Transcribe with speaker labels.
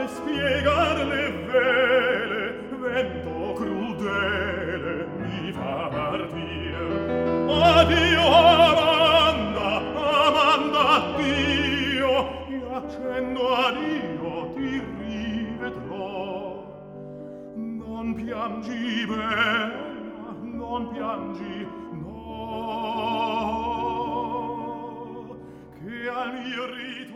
Speaker 1: spiegar le vele, vento crudele mi fa partir. Addio Amanda, Amanda, addio, e accendo addio ti rivedrò. Non piangi bella, non piangi, no, che al mio